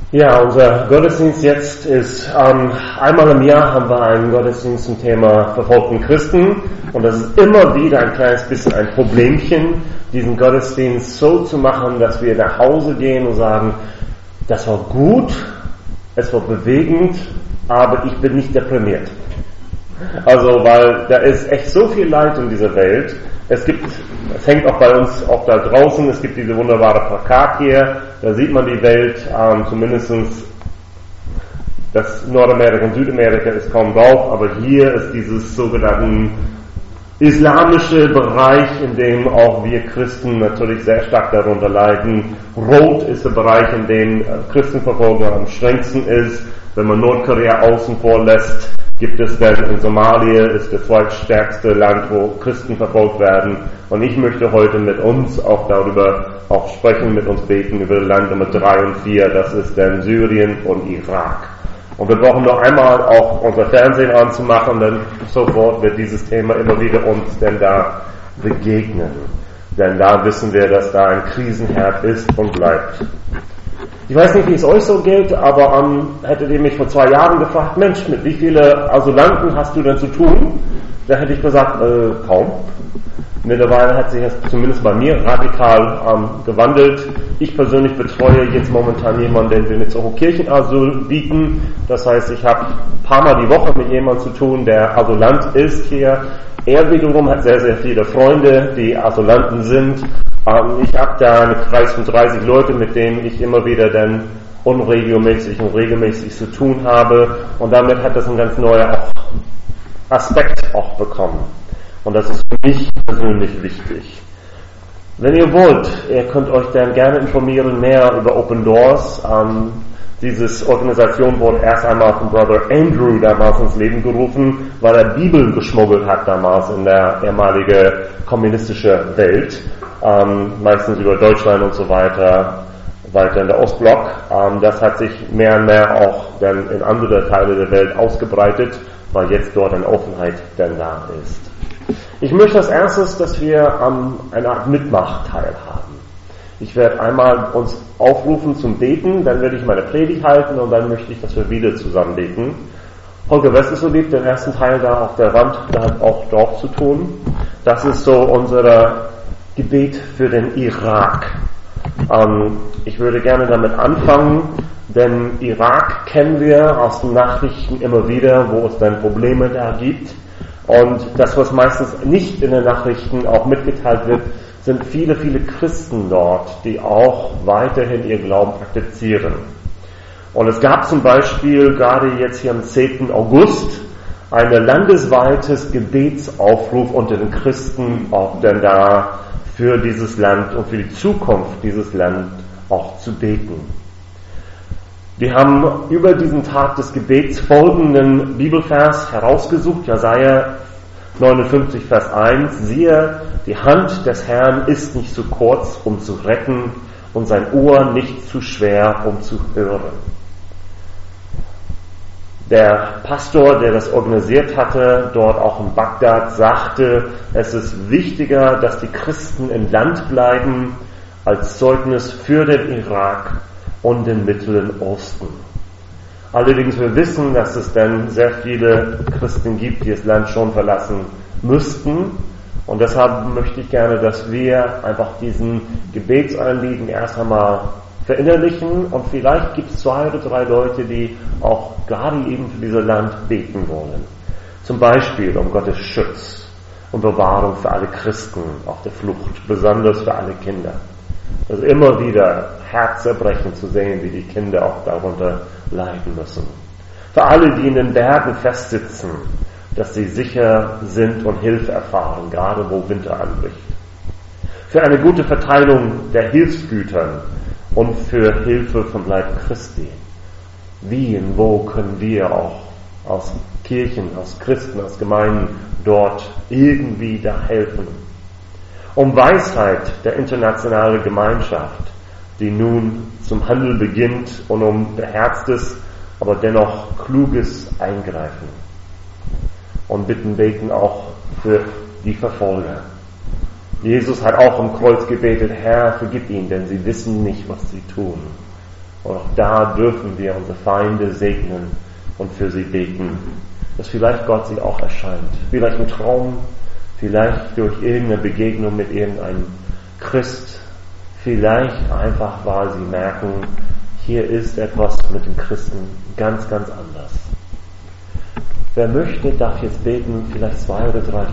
Ja, unser Gottesdienst jetzt ist, einmal im Jahr haben wir einen Gottesdienst zum Thema verfolgten Christen und das ist immer wieder ein kleines bisschen ein Problemchen, diesen Gottesdienst so zu machen, dass wir nach Hause gehen und sagen, das war gut, es war bewegend, aber ich bin nicht deprimiert. Also, weil da ist echt so viel Leid in dieser Welt. Es hängt auch bei uns auch da draußen, es gibt diese wunderbare Plakat hier, da sieht man die Welt, zumindestens das Nordamerika und Südamerika ist kaum drauf, aber hier ist dieses sogenannten islamische Bereich, in dem auch wir Christen natürlich sehr stark darunter leiden. Rot ist der Bereich, in dem Christenverfolgung am strengsten ist. Wenn man Nordkorea außen vor lässt, gibt es dann in Somalia, ist das zweitstärkste Land, wo Christen verfolgt werden. Und ich möchte heute mit uns auch darüber auch sprechen, mit uns beten über Land Nummer 3 und 4, das ist dann Syrien und Irak. Und wir brauchen noch einmal auch unser Fernsehen anzumachen, denn sofort wird dieses Thema immer wieder uns denn da begegnen. Denn da wissen wir, dass da ein Krisenherd ist und bleibt. Ich weiß nicht, wie es euch so geht, aber hättet ihr mich vor 2 Jahren gefragt, Mensch, mit wie vielen Asylanten hast du denn zu tun? Da hätte ich gesagt, kaum. Mittlerweile hat sich das zumindest bei mir radikal gewandelt. Ich persönlich betreue jetzt momentan jemanden, den wir mit so Kirchenasyl bieten. Das heißt, ich habe ein paar Mal die Woche mit jemandem zu tun, der Asylant ist hier. Er wiederum hat sehr, sehr viele Freunde, die Asylanten sind. Ich habe da einen Kreis von 30 Leute, mit denen ich immer wieder dann unregelmäßig und regelmäßig zu tun habe. Und damit hat das einen ganz neuen Aspekt auch bekommen. Und das ist für mich persönlich wichtig. Wenn ihr wollt, ihr könnt euch dann gerne informieren mehr über Open Doors. Diese Organisation wurde erst einmal von Brother Andrew damals ins Leben gerufen, weil er Bibeln geschmuggelt hat damals in der ehemaligen kommunistischen Welt. Meistens über Deutschland und so weiter in der Ostblock. Das hat sich mehr und mehr auch dann in andere Teile der Welt ausgebreitet, weil jetzt dort eine Offenheit dann da ist. Ich möchte als erstes, dass wir eine Art Mitmachteil haben. Ich werde einmal uns aufrufen zum Beten, dann werde ich meine Predigt halten und dann möchte ich, dass wir wieder zusammen beten. Holger Wessel so liebt den ersten Teil da auf der Wand, da hat auch drauf zu tun. Das ist so unser Gebet für den Irak. Ich würde gerne damit anfangen, denn Irak kennen wir aus den Nachrichten immer wieder, wo es dann Probleme da gibt. Und das, was meistens nicht in den Nachrichten auch mitgeteilt wird, sind viele, viele Christen dort, die auch weiterhin ihr Glauben praktizieren. Und es gab zum Beispiel gerade jetzt hier am 10. August ein landesweites Gebetsaufruf unter den Christen, auch denn da für dieses Land und für die Zukunft dieses Land auch zu beten. Wir haben über diesen Tag des Gebets folgenden Bibelvers herausgesucht, Jesaja 59, Vers 1. Siehe, die Hand des Herrn ist nicht zu kurz, um zu retten, und sein Ohr nicht zu schwer, um zu hören. Der Pastor, der das organisiert hatte, dort auch in Bagdad, sagte, es ist wichtiger, dass die Christen im Land bleiben, als Zeugnis für den Irak und den Mittleren Osten. Allerdings wir wissen, dass es dann sehr viele Christen gibt, die das Land schon verlassen müssten. Und deshalb möchte ich gerne, dass wir einfach diesen Gebetsanliegen erst einmal verinnerlichen und vielleicht gibt es 2 oder 3 Leute, die auch gerade eben für dieses Land beten wollen. Zum Beispiel um Gottes Schutz und Bewahrung für alle Christen auf der Flucht, besonders für alle Kinder. Es ist immer wieder herzerbrechend zu sehen, wie die Kinder auch darunter leiden müssen. Für alle, die in den Bergen festsitzen, dass sie sicher sind und Hilfe erfahren, gerade wo Winter anbricht. Für eine gute Verteilung der Hilfsgütern und für Hilfe vom Leib Christi. Wie und wo können wir auch aus Kirchen, aus Christen, aus Gemeinden dort irgendwie da helfen? Um Weisheit der internationalen Gemeinschaft, die nun zum Handel beginnt und um beherztes, aber dennoch kluges Eingreifen. Und beten auch für die Verfolger. Jesus hat auch am Kreuz gebetet, Herr, vergib ihnen, denn sie wissen nicht, was sie tun. Und auch da dürfen wir unsere Feinde segnen und für sie beten, dass vielleicht Gott sie auch erscheint. Vielleicht im Traum, vielleicht durch irgendeine Begegnung mit irgendeinem Christ, vielleicht einfach, weil sie merken, hier ist etwas mit dem Christen ganz, ganz anders. Wer möchte, darf jetzt beten, vielleicht 2 oder 3 Leute.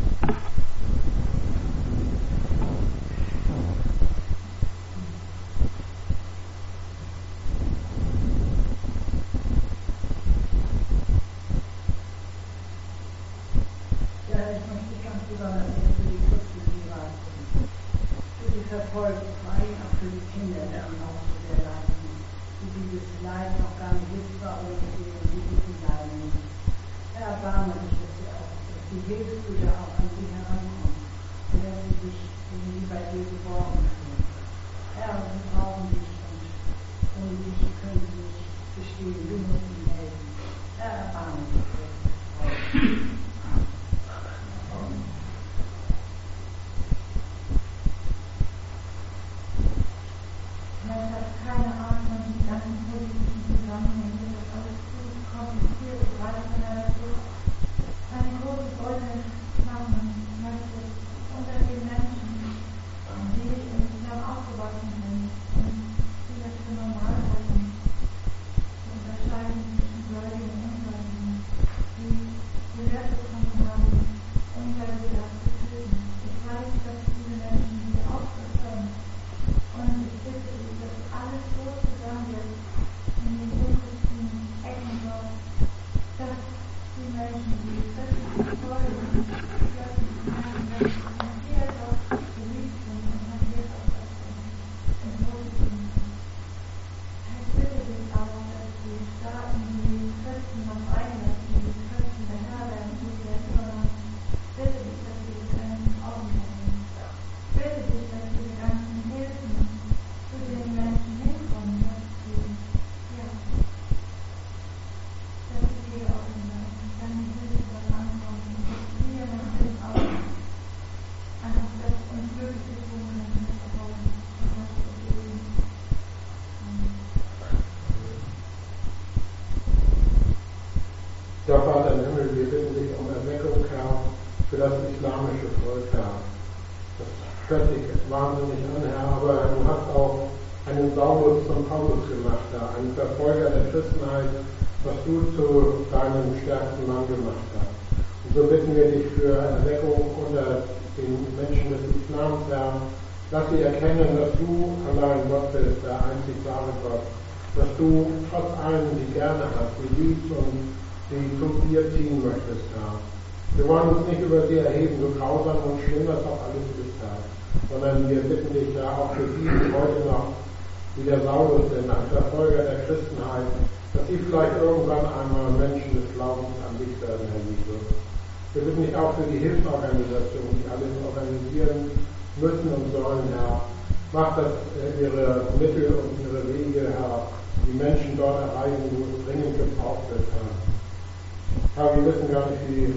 Ja, Vater im Himmel, wir bitten dich um Erweckung, Herr, für das islamische Volk, Herr. Das hört sich wahnsinnig an, Herr, aber du hast auch einen Saulus zum Paulus gemacht, Herr, einen Verfolger der Christenheit, was du zu deinem stärksten Mann gemacht hast. Und so bitten wir dich für Erweckung unter den Menschen des Islams, Herr. Lass sie erkennen, dass du allein Gott bist, der einzig wahre Gott. Dass du trotz allem die gerne hast, die liebst und die zu dir ziehen möchtest, Herr. Wir wollen uns nicht über sie erheben, so grausam und schlimm das auch alles ist, Herr. Sondern wir bitten dich, Herr, auch für die, die heute noch wie der Saulus sind, ein Verfolger der Christenheit, dass sie vielleicht irgendwann einmal Menschen des Glaubens an dich werden, Herr Jesus. Wir bitten dich auch für die Hilfsorganisationen, die alles organisieren müssen und sollen, Herr. Mach, dass ihre Mittel und ihre Wege, Herr, die Menschen dort erreichen, wo es dringend gebraucht wird, Herr. Herr, wir wissen gar nicht, wie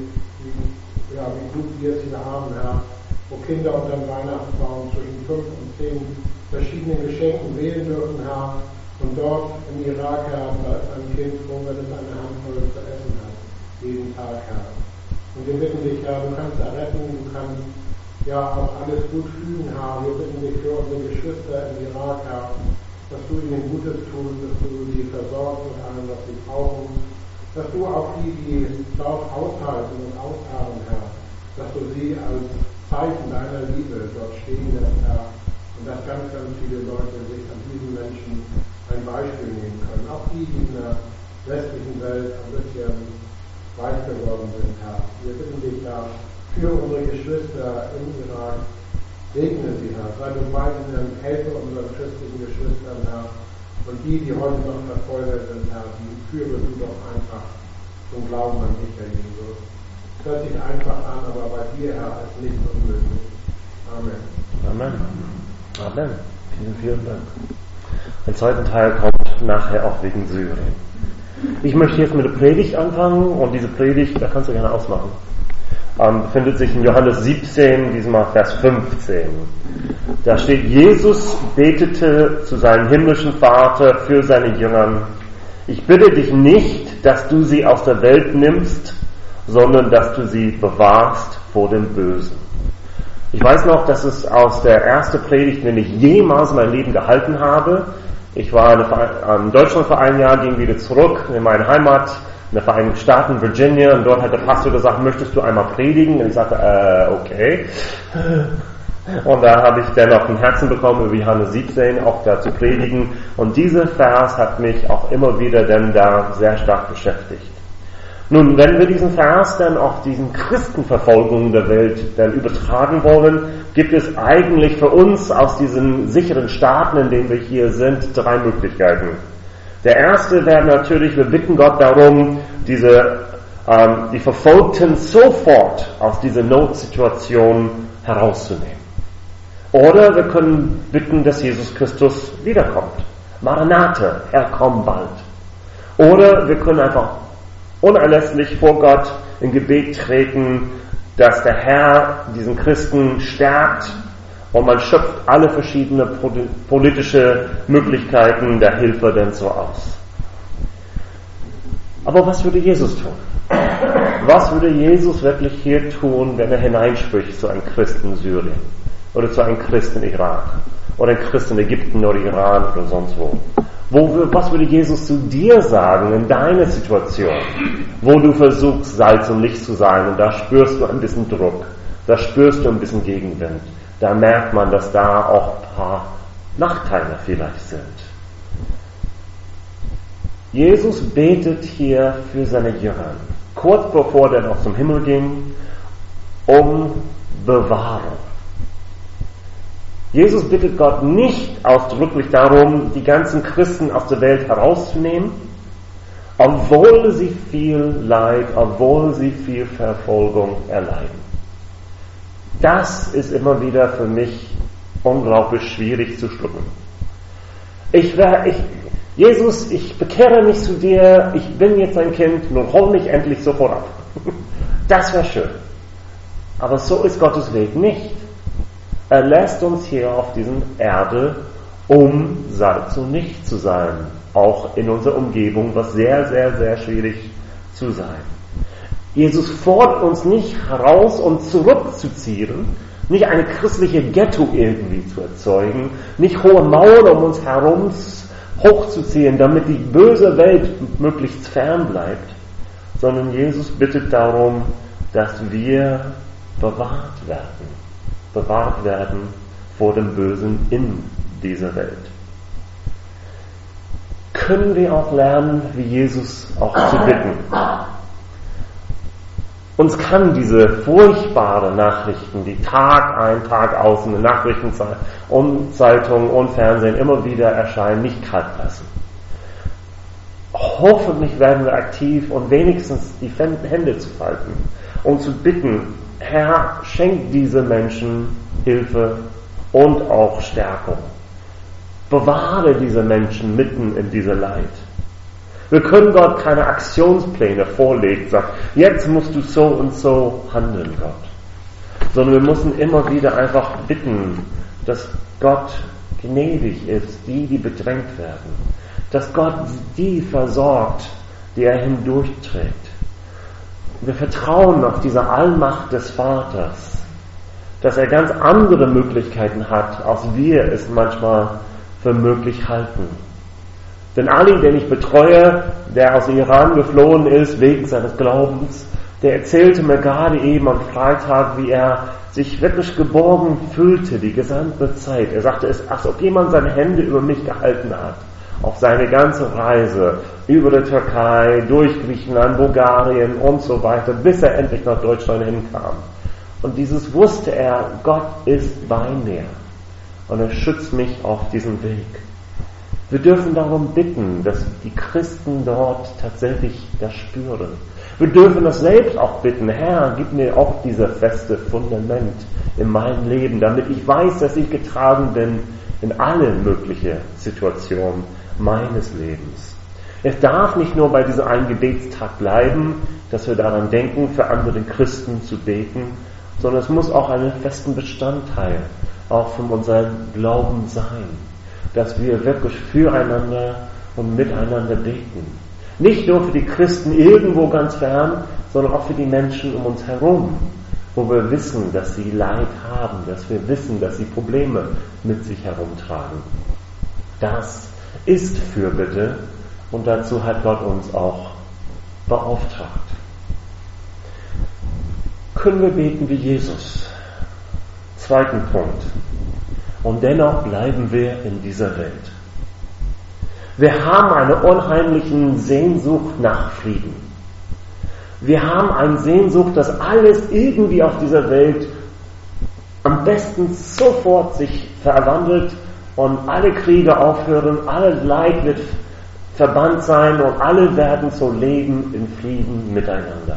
gut wir es hier haben, Herr, wo Kinder unter dem Weihnachtsbaum zwischen 5 und 10 verschiedenen Geschenken wählen dürfen, Herr, und dort im Irak, Herr, da ist ein Kind froh, wenn es eine Handvoll zu essen hat, jeden Tag, Herr. Und wir bitten dich, Herr, du kannst erretten, du kannst ja auch alles gut fühlen, Herr. Wir bitten dich für unsere Geschwister im Irak, Herr, dass du ihnen Gutes tust, dass du sie versorgst mit allem, was sie brauchen, dass du auch die dort aushalten und ausharren, Herr, dass du sie als Zeichen deiner Liebe dort stehen lässt, Herr, und dass ganz, ganz viele Leute sich an diesen Menschen ein Beispiel nehmen können. Auch die, die in der westlichen Welt ein bisschen weich geworden sind, Herr. Wir bitten dich, Herr, für unsere Geschwister im Irak, segne sie, Herr, sei du bei ihnen, helfe unseren christlichen Geschwistern, Herr, und die heute noch verfolgt sind, Herr, die führe du doch einfach zum Glauben an dich, Herr Jesus. Es hört sich einfach an, aber bei dir, Herr, ist nichts unmöglich. Amen. Amen. Amen. Vielen, vielen Dank. Ein zweiter Teil kommt nachher auch wegen Syrien. Ich möchte jetzt mit der Predigt anfangen und diese Predigt, da kannst du gerne ausmachen. befindet sich in Johannes 17, diesmal Vers 15. Da steht, Jesus betete zu seinem himmlischen Vater für seine Jüngern: Ich bitte dich nicht, dass du sie aus der Welt nimmst, sondern dass du sie bewahrst vor dem Bösen. Ich weiß noch, dass es aus der ersten Predigt, den ich jemals in meinem Leben gehalten habe. Ich war in Deutschland für ein Jahr, ging wieder zurück in meine Heimat, in den Vereinigten Staaten, Virginia, und dort hat der Pastor gesagt, möchtest du einmal predigen? Und ich sagte, okay. Und da habe ich dann auf dem Herzen bekommen, über Johannes 17 auch da zu predigen. Und dieser Vers hat mich auch immer wieder dann da sehr stark beschäftigt. Nun, wenn wir diesen Vers dann auf diesen Christenverfolgungen der Welt dann übertragen wollen, gibt es eigentlich für uns aus diesen sicheren Staaten, in denen wir hier sind, 3 Möglichkeiten. Der erste wäre natürlich, wir bitten Gott darum, die Verfolgten sofort aus dieser Notsituation herauszunehmen. Oder wir können bitten, dass Jesus Christus wiederkommt. Maranatha, Herr, komm bald. Oder wir können einfach unerlässlich vor Gott in Gebet treten, dass der Herr diesen Christen stärkt und man schöpft alle verschiedenen politische Möglichkeiten der Hilfe denn so aus. Aber was würde Jesus tun? Was würde Jesus wirklich hier tun, wenn er hineinspricht zu einem Christen in Syrien oder zu einem Christen in Irak oder einem Christen in Ägypten oder Iran oder sonst wo? Was würde Jesus zu dir sagen in deiner Situation, wo du versuchst, Salz und Licht zu sein, und da spürst du ein bisschen Druck, da spürst du ein bisschen Gegenwind, da merkt man, dass da auch ein paar Nachteile vielleicht sind. Jesus betet hier für seine Jünger, kurz bevor er noch zum Himmel ging, um Bewahrung. Jesus bittet Gott nicht ausdrücklich darum, die ganzen Christen aus der Welt herauszunehmen, obwohl sie viel Leid, obwohl sie viel Verfolgung erleiden. Das ist immer wieder für mich unglaublich schwierig zu schlucken. Jesus, ich bekehre mich zu dir, ich bin jetzt ein Kind, nun hol mich endlich sofort ab. Das wäre schön. Aber so ist Gottes Weg nicht. Er lässt uns hier auf diesen Erde, um Salz und Licht zu sein, auch in unserer Umgebung, was sehr, sehr, sehr schwierig zu sein. Jesus fordert uns nicht heraus, uns zurückzuziehen, nicht eine christliche Ghetto irgendwie zu erzeugen, nicht hohe Mauern um uns herum hochzuziehen, damit die böse Welt möglichst fern bleibt, sondern Jesus bittet darum, dass wir bewahrt werden vor dem Bösen in dieser Welt. Können wir auch lernen, wie Jesus auch zu bitten? Uns kann diese furchtbaren Nachrichten, die Tag ein, Tag aus in den Nachrichtenzeitung und Zeitungen und Fernsehen immer wieder erscheinen, nicht kalt lassen. Hoffentlich werden wir aktiv und wenigstens die Hände zu falten und zu bitten, Herr, schenk diese Menschen Hilfe und auch Stärkung. Bewahre diese Menschen mitten in dieser Leid. Wir können Gott keine Aktionspläne vorlegen, sagt, jetzt musst du so und so handeln, Gott. Sondern wir müssen immer wieder einfach bitten, dass Gott gnädig ist, die bedrängt werden. Dass Gott die versorgt, die er hindurchträgt. Wir vertrauen auf diese Allmacht des Vaters, dass er ganz andere Möglichkeiten hat, als wir es manchmal für möglich halten. Denn Ali, den ich betreue, der aus Iran geflohen ist wegen seines Glaubens, der erzählte mir gerade eben am Freitag, wie er sich wirklich geborgen fühlte die gesamte Zeit. Er sagte, es ist, als ob jemand seine Hände über mich gehalten hat, auf seine ganze Reise über die Türkei, durch Griechenland, Bulgarien und so weiter, bis er endlich nach Deutschland hinkam. Und dieses wusste er, Gott ist bei mir und er schützt mich auf diesem Weg. Wir dürfen darum bitten, dass die Christen dort tatsächlich das spüren. Wir dürfen das selbst auch bitten, Herr, gib mir auch dieses feste Fundament in meinem Leben, damit ich weiß, dass ich getragen bin in alle möglichen Situationen meines Lebens. Es darf nicht nur bei diesem einen Gebetstag bleiben, dass wir daran denken, für andere Christen zu beten, sondern es muss auch einen festen Bestandteil auch von unserem Glauben sein, dass wir wirklich füreinander und miteinander beten. Nicht nur für die Christen irgendwo ganz fern, sondern auch für die Menschen um uns herum, wo wir wissen, dass sie Leid haben, dass wir wissen, dass sie Probleme mit sich herumtragen. Das ist Fürbitte und dazu hat Gott uns auch beauftragt. Können wir beten wie Jesus? Zweiten Punkt. Und dennoch bleiben wir in dieser Welt. Wir haben eine unheimliche Sehnsucht nach Frieden. Wir haben eine Sehnsucht, dass alles irgendwie auf dieser Welt am besten sofort sich verwandelt und alle Kriege aufhören, alles Leid wird verbannt sein und alle werden so leben in Frieden miteinander.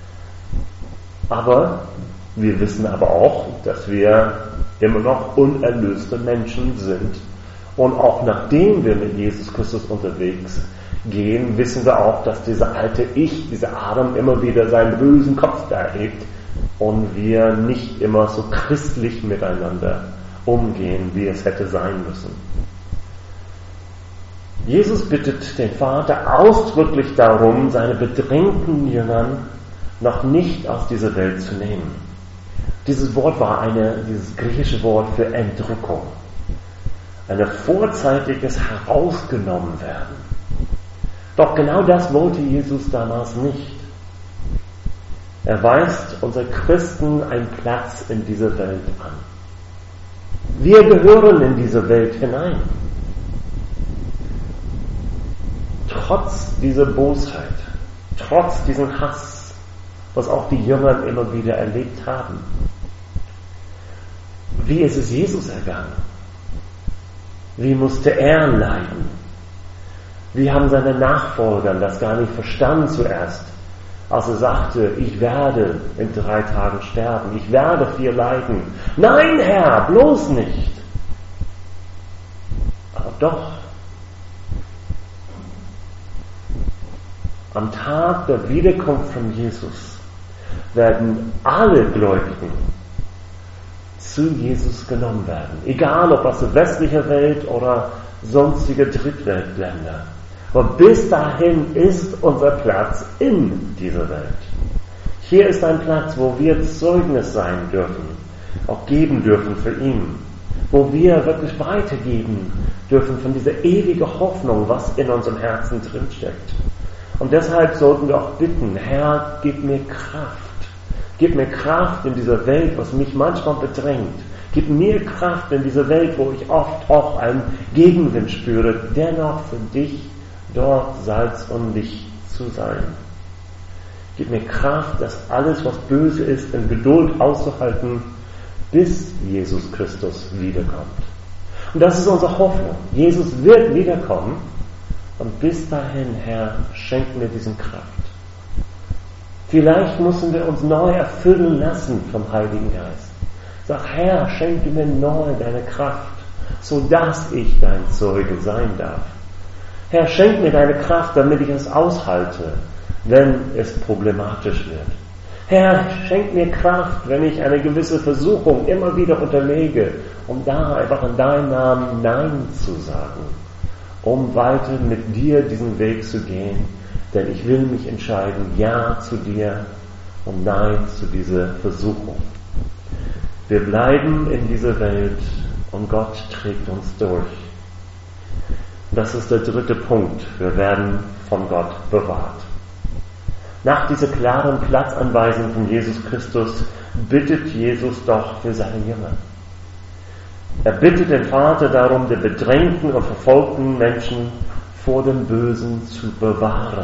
Aber wir wissen aber auch, dass wir immer noch unerlöste Menschen sind. Und auch nachdem wir mit Jesus Christus unterwegs gehen, wissen wir auch, dass dieser alte Ich, dieser Adam immer wieder seinen bösen Kopf erhebt und wir nicht immer so christlich miteinander umgehen, wie es hätte sein müssen. Jesus bittet den Vater ausdrücklich darum, seine bedrängten Jüngern noch nicht aus dieser Welt zu nehmen. Dieses Wort war dieses griechische Wort für Entrückung. Ein vorzeitiges Herausgenommen werden. Doch genau das wollte Jesus damals nicht. Er weist unser Christen einen Platz in dieser Welt an. Wir gehören in diese Welt hinein. Trotz dieser Bosheit, trotz diesem Hass, was auch die Jünger immer wieder erlebt haben. Wie ist es Jesus ergangen? Wie musste er leiden? Wie haben seine Nachfolger das gar nicht verstanden zuerst, als er sagte, ich werde in 3 Tagen sterben, ich werde viel leiden. Nein, Herr, bloß nicht. Aber doch, am Tag der Wiederkunft von Jesus werden alle Gläubigen zu Jesus genommen werden. Egal, ob aus der westlichen Welt oder sonstige Drittweltländer. Aber bis dahin ist unser Platz in dieser Welt. Hier ist ein Platz, wo wir Zeugnis sein dürfen, auch geben dürfen für ihn. Wo wir wirklich weitergeben dürfen von dieser ewigen Hoffnung, was in unserem Herzen drinsteckt. Und deshalb sollten wir auch bitten, Herr, gib mir Kraft. Gib mir Kraft in dieser Welt, was mich manchmal bedrängt. Gib mir Kraft in dieser Welt, wo ich oft auch einen Gegenwind spüre, dennoch für dich dort Salz und Licht zu sein. Gib mir Kraft, dass alles, was böse ist, in Geduld auszuhalten, bis Jesus Christus wiederkommt. Und das ist unsere Hoffnung. Jesus wird wiederkommen und bis dahin, Herr, schenk mir diesen Kraft. Vielleicht müssen wir uns neu erfüllen lassen vom Heiligen Geist. Sag, Herr, schenke mir neu deine Kraft, sodass ich dein Zeuge sein darf. Herr, schenk mir deine Kraft, damit ich es aushalte, wenn es problematisch wird. Herr, schenk mir Kraft, wenn ich eine gewisse Versuchung immer wieder unterlege, um da einfach in deinem Namen Nein zu sagen, um weiter mit dir diesen Weg zu gehen. Denn ich will mich entscheiden, Ja zu dir und Nein zu dieser Versuchung. Wir bleiben in dieser Welt und Gott trägt uns durch. Das ist der 3. Punkt. Wir werden von Gott bewahrt. Nach dieser klaren Platzanweisung von Jesus Christus bittet Jesus doch für seine Jünger. Er bittet den Vater darum, die bedrängten und verfolgten Menschen vor dem Bösen zu bewahren.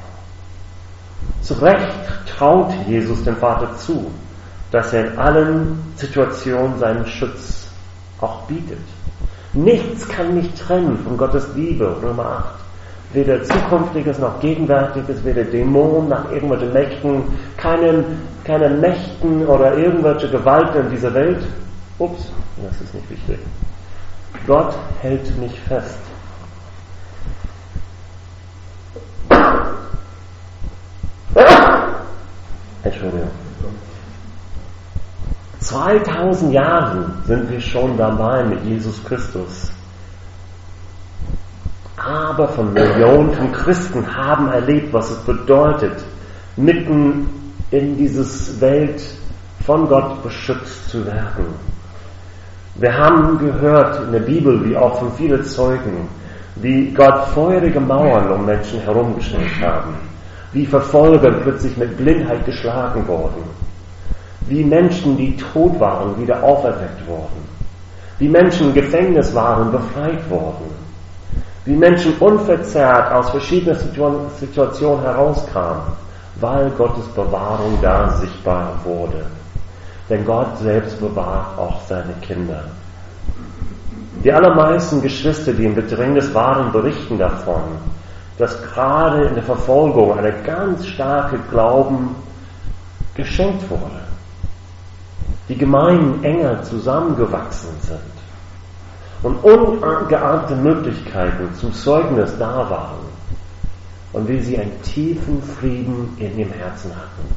Zu Recht traut Jesus dem Vater zu, dass er in allen Situationen seinen Schutz auch bietet. Nichts kann mich trennen von Gottes Liebe, Römer 8. Weder Zukünftiges noch Gegenwärtiges, weder Dämonen noch irgendwelche Mächten, keine Mächten oder irgendwelche Gewalten in dieser Welt. Ups, das ist nicht wichtig. Gott hält mich fest. Entschuldigung. 2000 Jahre sind wir schon dabei mit Jesus Christus. Aber von Millionen von Christen haben erlebt, was es bedeutet, mitten in dieses Welt von Gott beschützt zu werden. Wir haben gehört in der Bibel, wie auch von vielen Zeugen, wie Gott feurige Mauern um Menschen herumgestellt haben, wie Verfolger plötzlich mit Blindheit geschlagen wurden, wie Menschen, die tot waren, wieder auferweckt wurden, wie Menschen im Gefängnis waren, befreit wurden, wie Menschen unverzerrt aus verschiedenen Situationen herauskamen, weil Gottes Bewahrung da sichtbar wurde. Denn Gott selbst bewahrt auch seine Kinder. Die allermeisten Geschwister, die im Bedrängnis waren, berichten davon, dass gerade in der Verfolgung eine ganz starke Glauben geschenkt wurde. Die Gemeinden enger zusammengewachsen sind und ungeahnte Möglichkeiten zum Zeugnis da waren und wie sie einen tiefen Frieden in dem Herzen hatten.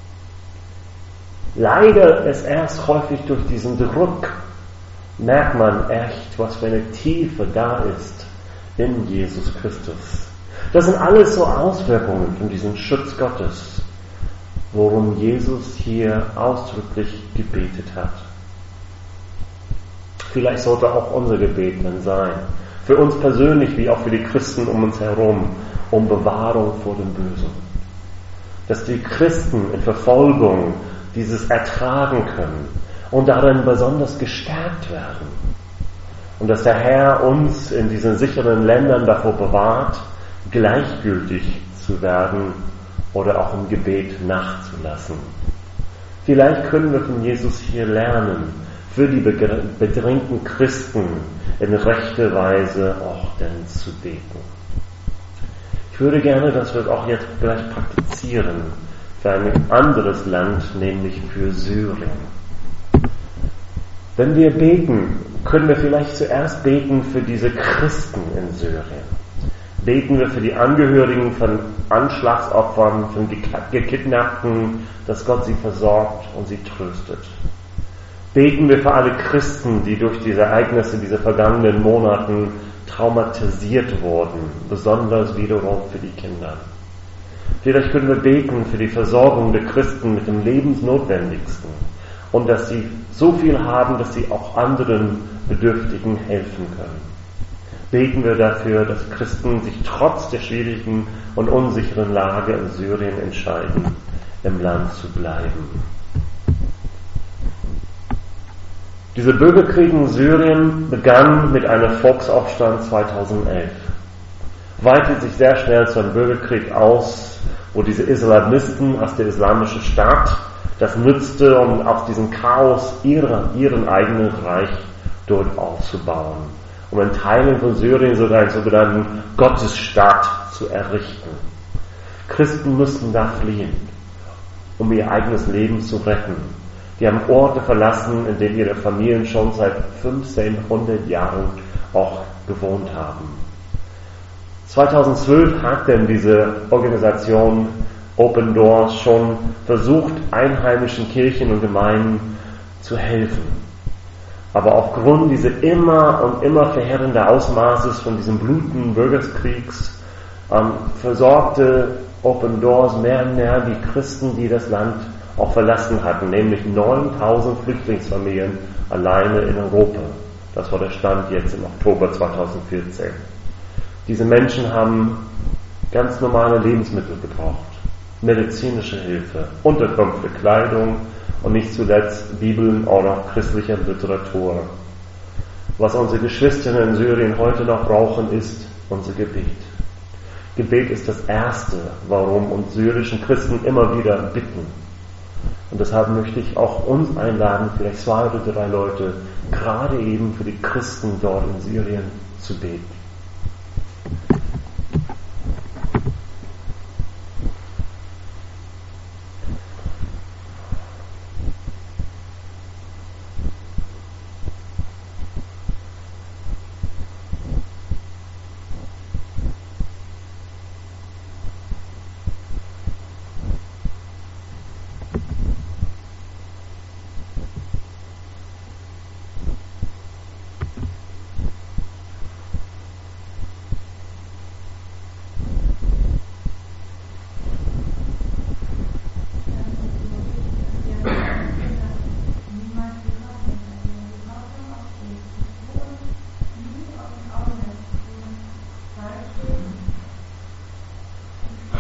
Leider ist erst häufig durch diesen Druck, merkt man echt, was für eine Tiefe da ist in Jesus Christus. Das sind alles so Auswirkungen von diesem Schutz Gottes, worum Jesus hier ausdrücklich gebetet hat. Vielleicht sollte auch unser Gebet dann sein, für uns persönlich wie auch für die Christen um uns herum, um Bewahrung vor dem Bösen. Dass die Christen in Verfolgung dieses ertragen können und darin besonders gestärkt werden. Und dass der Herr uns in diesen sicheren Ländern davor bewahrt, gleichgültig zu werden oder auch im Gebet nachzulassen. Vielleicht können wir von Jesus hier lernen, für die bedrängten Christen in rechter Weise auch denn zu beten. Ich würde gerne, dass wir es auch jetzt gleich praktizieren für ein anderes Land, nämlich für Syrien. Wenn wir beten, können wir vielleicht zuerst beten für diese Christen in Syrien. Beten wir für die Angehörigen von Anschlagsopfern, von Gekidnappten, dass Gott sie versorgt und sie tröstet. Beten wir für alle Christen, die durch diese Ereignisse dieser vergangenen Monaten traumatisiert wurden, besonders wiederum für die Kinder. Vielleicht können wir beten für die Versorgung der Christen mit dem Lebensnotwendigsten und dass sie so viel haben, dass sie auch anderen Bedürftigen helfen können. Beten wir dafür, dass Christen sich trotz der schwierigen und unsicheren Lage in Syrien entscheiden, im Land zu bleiben. Dieser Bürgerkrieg in Syrien begann mit einem Volksaufstand 2011. Weitet sich sehr schnell zu einem Bürgerkrieg aus, wo diese Islamisten aus der Islamischen Staat das nutzte, um aus diesem Chaos ihren eigenen Reich dort aufzubauen, um in Teilen von Syrien sogar einen sogenannten Gottesstaat zu errichten. Christen mussten da fliehen, um ihr eigenes Leben zu retten. Die haben Orte verlassen, in denen ihre Familien schon seit 1500 Jahren auch gewohnt haben. 2012 hat denn diese Organisation Open Doors schon versucht, einheimischen Kirchen und Gemeinden zu helfen. Aber aufgrund dieser immer und immer verheerenden Ausmaßes von diesem blutigen Bürgerkriegs versorgte Open Doors mehr und mehr die Christen, die das Land auch verlassen hatten, nämlich 9000 Flüchtlingsfamilien alleine in Europa. Das war der Stand jetzt im Oktober 2014. Diese Menschen haben ganz normale Lebensmittel gebraucht, medizinische Hilfe, Unterkünfte, Kleidung und nicht zuletzt Bibeln oder christliche Literatur. Was unsere Geschwister in Syrien heute noch brauchen, ist unser Gebet. Gebet ist das Erste, warum uns syrischen Christen immer wieder bitten. Und deshalb möchte ich auch uns einladen, vielleicht 2 oder 3 Leute, gerade eben für die Christen dort in Syrien zu beten.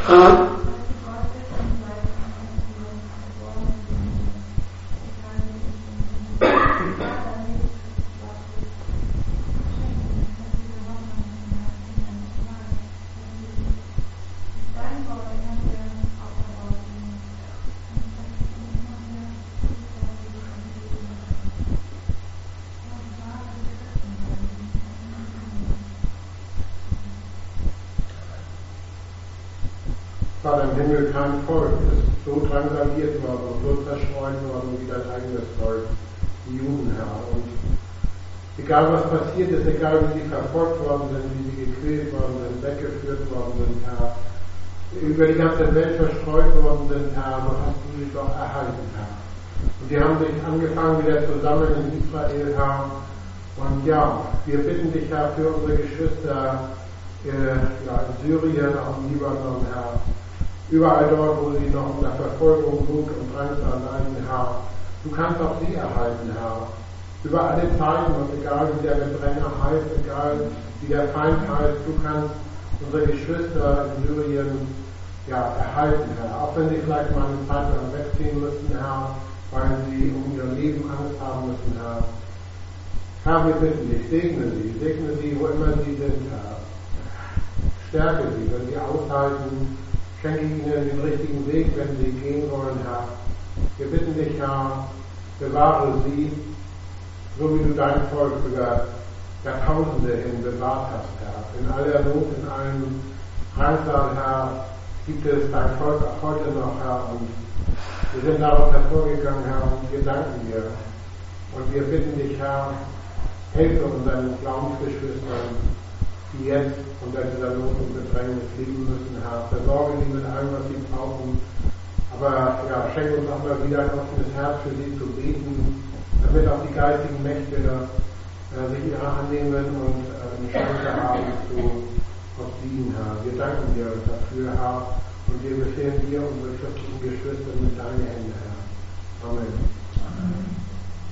Vater im Himmel, kein Volk ist so drangsaliert worden und so zerstreut worden wie dein eigenes Volk, die Juden, Herr. Und egal was passiert ist, egal wie sie verfolgt worden sind, wie sie gequält worden sind, weggeführt worden sind, Herr, über die ganze Welt verstreut worden sind, Herr, so hast du sie doch erhalten, Herr. Und die haben sich angefangen wieder zusammen in Israel, Herr. Und ja, wir bitten dich, Herr, für unsere Geschwister in Syrien, auch im Libanon, Herr. Überall dort, wo sie noch unter Verfolgung, Blut und Drangsal leiden, Herr. Du kannst auch sie erhalten, Herr. Über alle Zeiten und egal wie der Bedränger heißt, egal wie der Feind heißt, du kannst unsere Geschwister in Syrien erhalten, Herr. Auch wenn sie vielleicht mal eine Zeit lang wegziehen müssen, Herr, weil sie um ihr Leben Angst haben müssen, Herr. Herr, wir bitten dich, segne sie, wo immer sie sind, Herr. Stärke sie, wenn sie aushalten. Schenke ihnen den richtigen Weg, wenn sie gehen wollen, Herr. Wir bitten dich, Herr, bewahre sie, so wie du dein Volk über Jahrtausende hin bewahrt hast, Herr. In aller Not, in allem Drangsal, Herr, gibt es dein Volk auch heute noch, Herr. Und wir sind daraus hervorgegangen, Herr, und wir danken dir. Und wir bitten dich, Herr, helfe unseren Glaubensgeschwistern, die jetzt unter dieser Not und Bedrängnis leben müssen, Herr. Versorge sie mit allem, was sie brauchen. Aber schenke uns auch mal wieder ein offenes Herz für sie zu beten, damit auch die geistigen Mächte sich ihrer annehmen und eine Chance haben auf dienen, Herr. Wir danken dir dafür, Herr, und wir befehlen dir unsere christlichen Geschwister mit deinen Händen, Herr. Amen. Amen.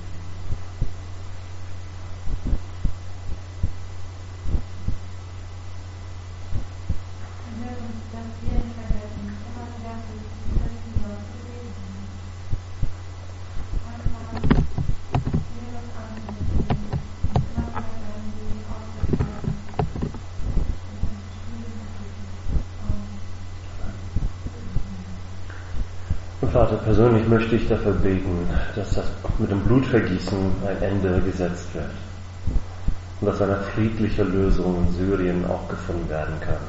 Vater, persönlich möchte ich dafür beten, dass das mit dem Blutvergießen ein Ende gesetzt wird und dass eine friedliche Lösung in Syrien auch gefunden werden kann.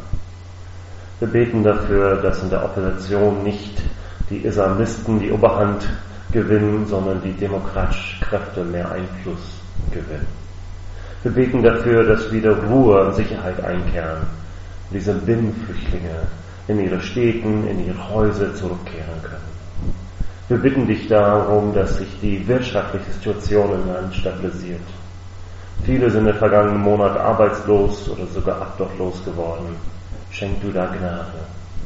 Wir beten dafür, dass in der Opposition nicht die Islamisten die Oberhand gewinnen, sondern die demokratischen Kräfte mehr Einfluss gewinnen. Wir beten dafür, dass wieder Ruhe und Sicherheit einkehren, diese Binnenflüchtlinge in ihre Städten, in ihre Häuser zurückkehren können. Wir bitten dich darum, dass sich die wirtschaftliche Situation im Land stabilisiert. Viele sind im vergangenen Monat arbeitslos oder sogar obdachlos geworden. Schenk du da Gnade.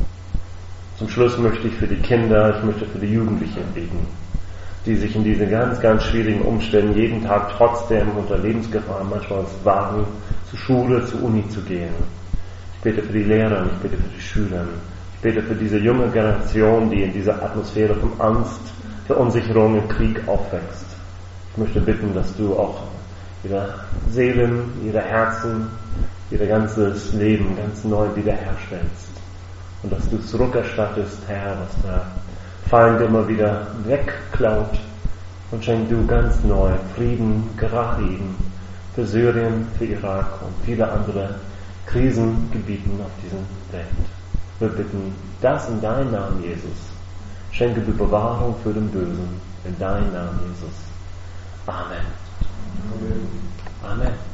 Zum Schluss möchte ich für die Kinder, ich möchte für die Jugendlichen beten, die sich in diesen ganz, ganz schwierigen Umständen jeden Tag trotzdem unter Lebensgefahr manchmal wagen, zur Schule, zur Uni zu gehen. Ich bete für die Lehrer, ich bete für die Schüler. Ich bete für diese junge Generation, die in dieser Atmosphäre von Angst, Verunsicherung im Krieg aufwächst. Ich möchte bitten, dass du auch ihre Seelen, ihre Herzen, ihr ganzes Leben ganz neu wiederherstellst. Und dass du zurückerstattest, Herr, was der Feind immer wieder wegklaut. Und schenk du ganz neu Frieden, gerade eben für Syrien, für Irak und viele andere Krisengebieten auf dieser Welt. Wir bitten das in deinem Namen, Jesus. Schenke du Bewahrung für den Bösen in deinem Namen, Jesus. Amen. Amen. Amen.